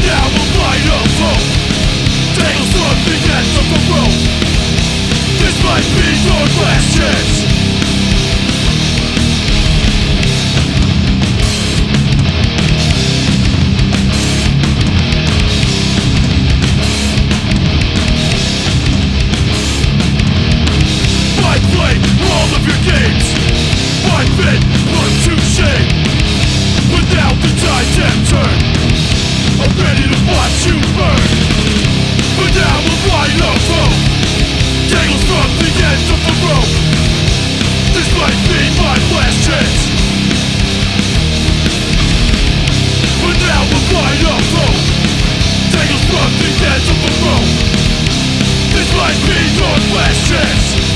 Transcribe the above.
now a light of hope. Tales from the ends of the road. This might be your last chance. Why play all of your games? Why been put to shame? But now the tides have turned. I'm ready to watch you burn. But now a light of hope. Tales from the ends of the road. This might be my last chance. But now a light of hope. Tales from the ends of the road. This might be your last chance.